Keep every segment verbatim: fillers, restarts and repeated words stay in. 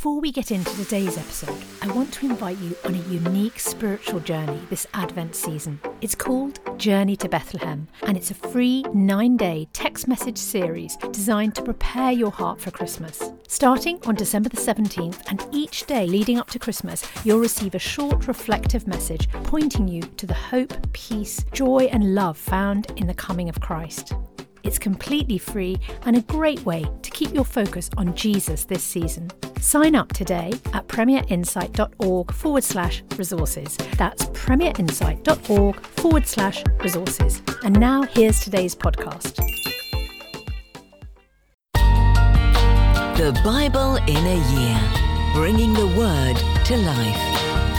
Before we get into today's episode, I want to invite you on a unique spiritual journey this Advent season. It's called Journey to Bethlehem, and it's a free nine-day text message series designed to prepare your heart for Christmas. Starting on December the seventeenth, and each day leading up to Christmas, you'll receive a short reflective message pointing you to the hope, peace, joy and love found in the coming of Christ. It's completely free and a great way to keep your focus on Jesus this season. Sign up today at premierinsight.org forward slash resources. That's premierinsight.org forward slash resources. And now here's today's podcast. The Bible in a Year, bringing the Word to life.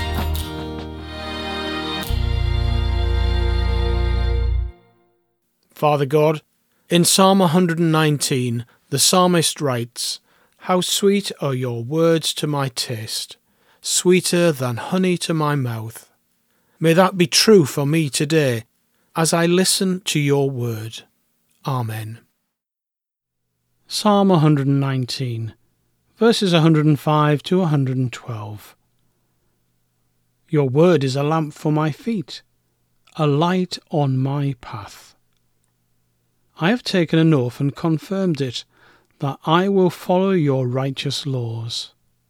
Father God, in Psalm one hundred nineteen, the psalmist writes, "How sweet are your words to my taste, sweeter than honey to my mouth." May that be true for me today as I listen to your word. Amen. Psalm one hundred nineteen, verses one hundred five to one hundred twelve. Your word is a lamp for my feet, a light on my path. I have taken an oath and confirmed it, that I will follow your righteous laws.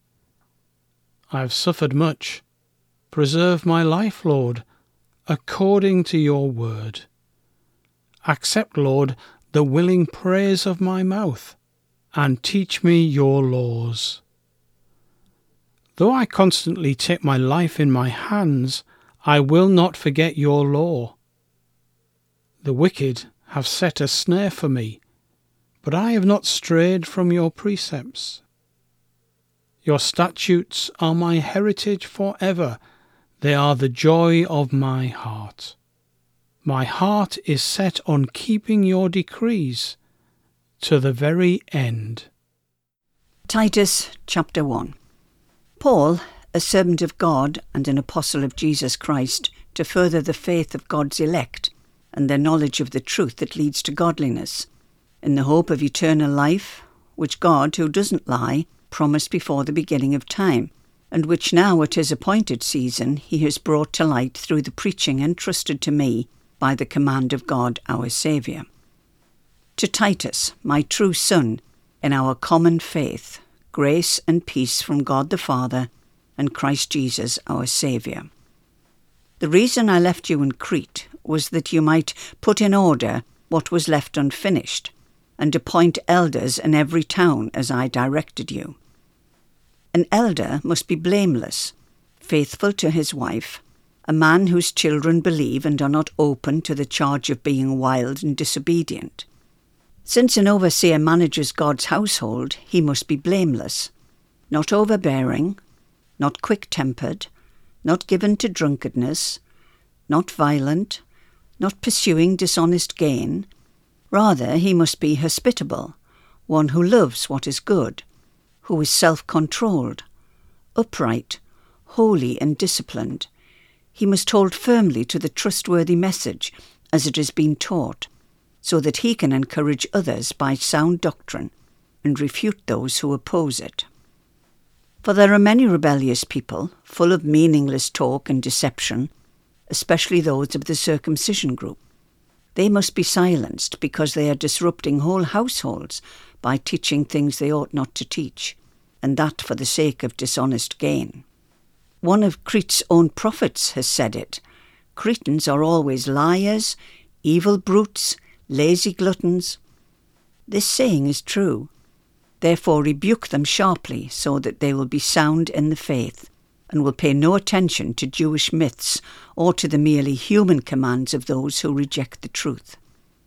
I have suffered much. Preserve my life, Lord, according to your word. Accept, Lord, the willing praise of my mouth, and teach me your laws. Though I constantly take my life in my hands, I will not forget your law. The wicked have set a snare for me, but I have not strayed from your precepts. Your statutes are my heritage for ever. They are the joy of my heart. My heart is set on keeping your decrees to the very end. Titus chapter one. Paul, a servant of God and an apostle of Jesus Christ, to further the faith of God's elect, and their knowledge of the truth that leads to godliness, in the hope of eternal life, which God, who doesn't lie, promised before the beginning of time, and which now at his appointed season he has brought to light through the preaching entrusted to me by the command of God our Saviour. To Titus, my true son, in our common faith, grace and peace from God the Father and Christ Jesus our Saviour. The reason I left you in Crete was that you might put in order what was left unfinished, and appoint elders in every town as I directed you. An elder must be blameless, faithful to his wife, a man whose children believe and are not open to the charge of being wild and disobedient. Since an overseer manages God's household, he must be blameless, not overbearing, not quick-tempered, not given to drunkenness, not violent, not pursuing dishonest gain. Rather, he must be hospitable, one who loves what is good, who is self-controlled, upright, holy and disciplined. He must hold firmly to the trustworthy message as it has been taught, so that he can encourage others by sound doctrine and refute those who oppose it. For there are many rebellious people, full of meaningless talk and deception, especially those of the circumcision group. They must be silenced because they are disrupting whole households by teaching things they ought not to teach, and that for the sake of dishonest gain. One of Crete's own prophets has said it. Cretans are always liars, evil brutes, lazy gluttons. This saying is true. Therefore rebuke them sharply so that they will be sound in the faith, and will pay no attention to Jewish myths or to the merely human commands of those who reject the truth.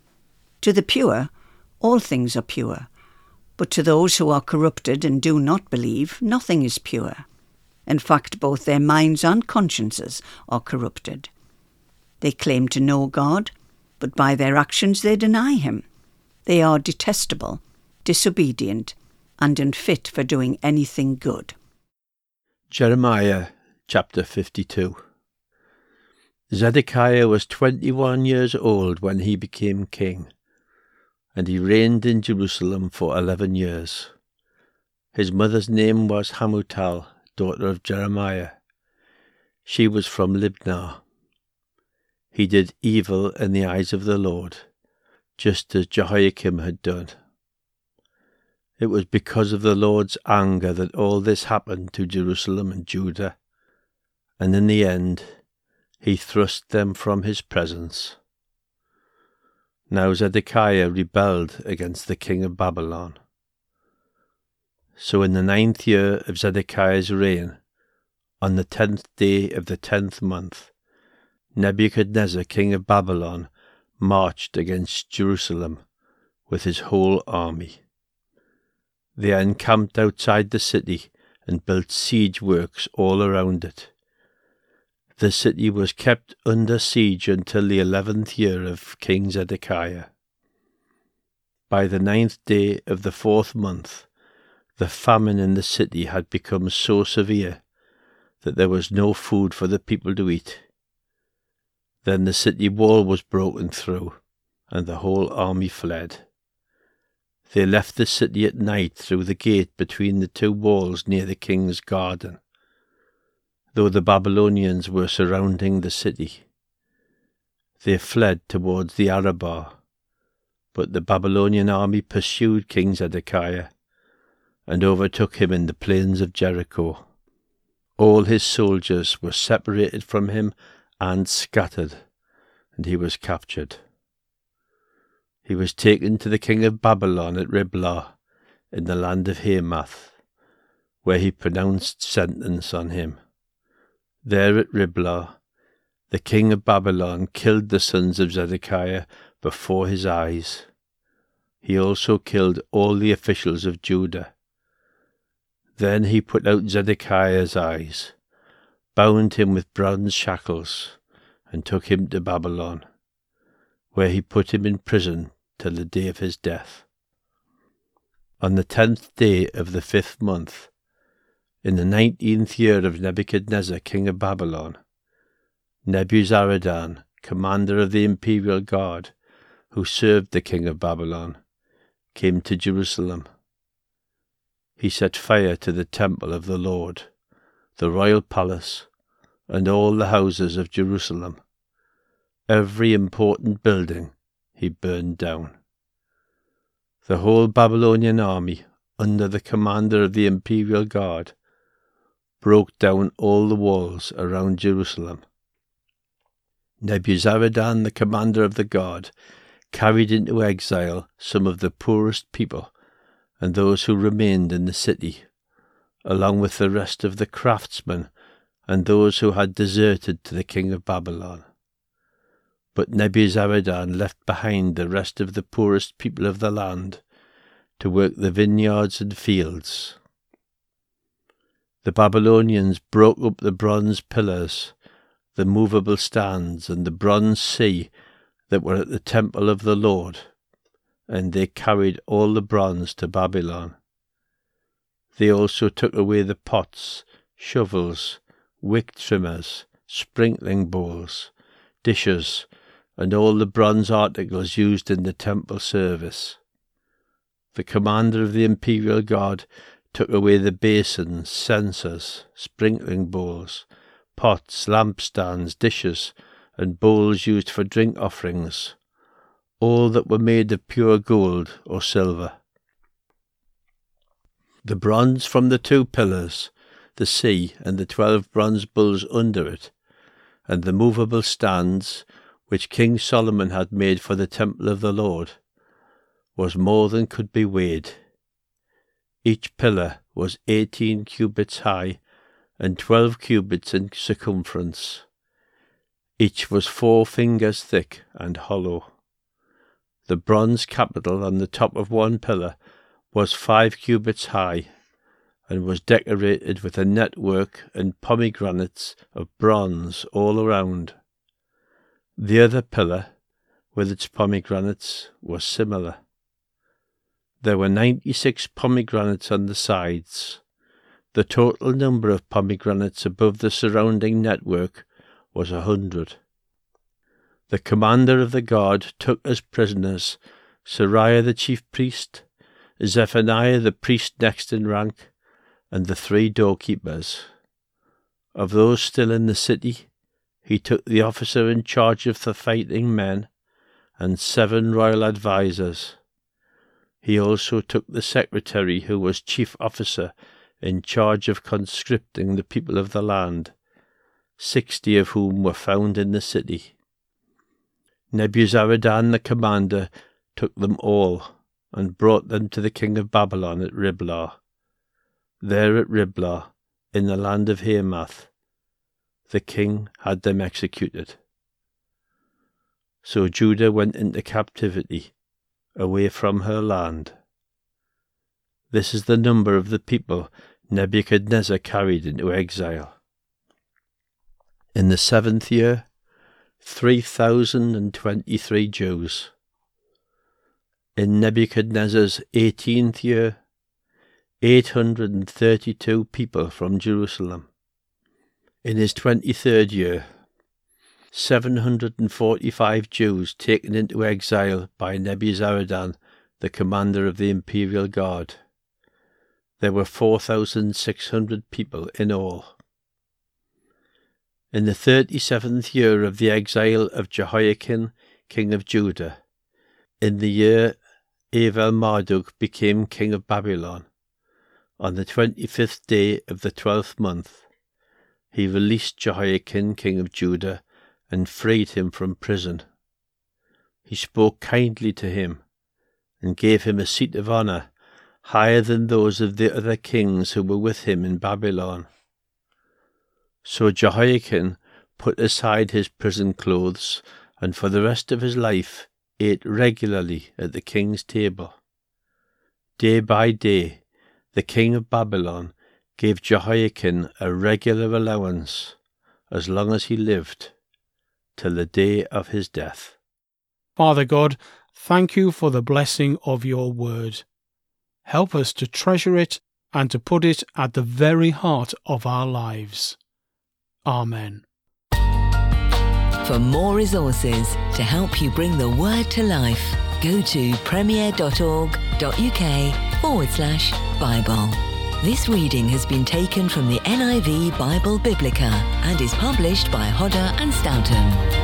To the pure, all things are pure, but to those who are corrupted and do not believe, nothing is pure. In fact, both their minds and consciences are corrupted. They claim to know God, but by their actions they deny him. They are detestable, disobedient, and unfit for doing anything good. Jeremiah chapter fifty-two. Zedekiah was twenty-one years old when he became king, and he reigned in Jerusalem for eleven years. His mother's name was Hamutal, daughter of Jeremiah. She was from Libnah. He did evil in the eyes of the Lord, just as Jehoiakim had done. It was because of the Lord's anger that all this happened to Jerusalem and Judah, and in the end he thrust them from his presence. Now Zedekiah rebelled against the king of Babylon. So in the ninth year of Zedekiah's reign, on the tenth day of the tenth month, Nebuchadnezzar king of Babylon marched against Jerusalem with his whole army. They encamped outside the city and built siege works all around it. The city was kept under siege until the eleventh year of King Zedekiah. By the ninth day of the fourth month, the famine in the city had become so severe that there was no food for the people to eat. Then the city wall was broken through, and the whole army fled. They left the city at night through the gate between the two walls near the king's garden, though the Babylonians were surrounding the city. They fled towards the Arabah, but the Babylonian army pursued King Zedekiah and overtook him in the plains of Jericho. All his soldiers were separated from him and scattered, and he was captured. He was taken to the king of Babylon at Riblah, in the land of Hamath, where he pronounced sentence on him. There at Riblah, the king of Babylon killed the sons of Zedekiah before his eyes. He also killed all the officials of Judah. Then he put out Zedekiah's eyes, bound him with bronze shackles, and took him to Babylon, where he put him in prison till the day of his death. On the tenth day of the fifth month, in the nineteenth year of Nebuchadnezzar king of Babylon, Nebuzaradan, commander of the imperial guard, who served the king of Babylon, came to Jerusalem. He set fire to the temple of the Lord, the royal palace, and all the houses of Jerusalem. Every important building he burned down. The whole Babylonian army, under the commander of the imperial guard, broke down all the walls around Jerusalem. Nebuzaradan, the commander of the guard, carried into exile some of the poorest people and those who remained in the city, along with the rest of the craftsmen and those who had deserted to the king of Babylon. But Nebuzaradan left behind the rest of the poorest people of the land to work the vineyards and fields. The Babylonians broke up the bronze pillars, the movable stands, and the bronze sea that were at the temple of the Lord, and they carried all the bronze to Babylon. They also took away the pots, shovels, wick trimmers, sprinkling bowls, dishes, and all the bronze articles used in the temple service. The commander of the imperial guard took away the basins, censers, sprinkling bowls, pots, lampstands, dishes, and bowls used for drink offerings, all that were made of pure gold or silver. The bronze from the two pillars, the sea and the twelve bronze bulls under it, and the movable stands which King Solomon had made for the temple of the Lord, was more than could be weighed. Each pillar was eighteen cubits high and twelve cubits in circumference. Each was four fingers thick and hollow. The bronze capital on the top of one pillar was five cubits high, and was decorated with a network and pomegranates of bronze all around. The other pillar, with its pomegranates, was similar. There were ninety-six pomegranates on the sides. The total number of pomegranates above the surrounding network was a hundred. The commander of the guard took as prisoners Seraiah the chief priest, Zephaniah the priest next in rank, and the three doorkeepers. Of those still in the city, he took the officer in charge of the fighting men and seven royal advisers. He also took the secretary, who was chief officer in charge of conscripting the people of the land, sixty of whom were found in the city. Nebuzaradan the commander took them all and brought them to the king of Babylon at Riblah. There at Riblah, in the land of Hamath, the king had them executed. So Judah went into captivity, away from her land. This is the number of the people Nebuchadnezzar carried into exile. In the seventh year, three thousand and twenty-three Jews. In Nebuchadnezzar's eighteenth year, eight hundred and thirty-two people from Jerusalem. In his twenty-third year, seven hundred and forty-five Jews taken into exile by Nebuzaradan, the commander of the imperial guard. There were four thousand six hundred people in all. In the thirty-seventh year of the exile of Jehoiakim, king of Judah, in the year Evil-Marduk became king of Babylon, on the twenty-fifth day of the twelfth month, he released Jehoiakim, king of Judah, and freed him from prison. He spoke kindly to him, and gave him a seat of honour, higher than those of the other kings who were with him in Babylon. So Jehoiakim put aside his prison clothes, and for the rest of his life ate regularly at the king's table. Day by day, the king of Babylon gave Jehoiakim a regular allowance, as long as he lived, till the day of his death. Father God, thank you for the blessing of your word. Help us to treasure it and to put it at the very heart of our lives. Amen. For more resources to help you bring the word to life, go to premier.org.uk forward slash Bible. This reading has been taken from the N I V Bible Biblica and is published by Hodder and Stoughton.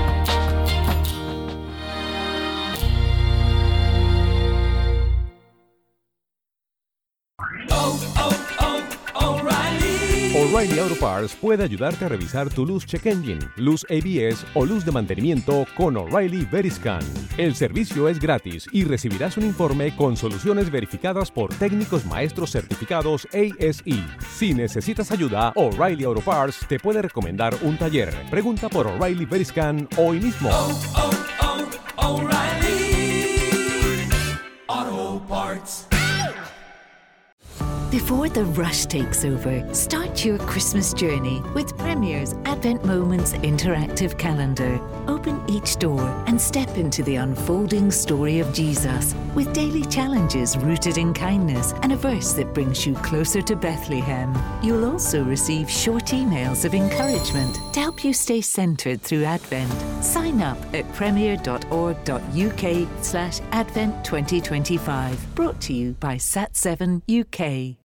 O'Reilly Auto Parts puede ayudarte a revisar tu luz check engine, luz A B S o luz de mantenimiento con O'Reilly Veriscan. El servicio es gratis y recibirás un informe con soluciones verificadas por técnicos maestros certificados A S E. Si necesitas ayuda, O'Reilly Auto Parts te puede recomendar un taller. Pregunta por O'Reilly Veriscan hoy mismo. Oh, oh, oh, O'Reilly Auto Parts. Before the rush takes over, start your Christmas journey with Premier's Advent Moments interactive calendar. Open each door and step into the unfolding story of Jesus, with daily challenges rooted in kindness and a verse that brings you closer to Bethlehem. You'll also receive short emails of encouragement to help you stay centered through Advent. Sign up at premier.org.uk slash Advent twenty twenty-five. Brought to you by Sat seven U K.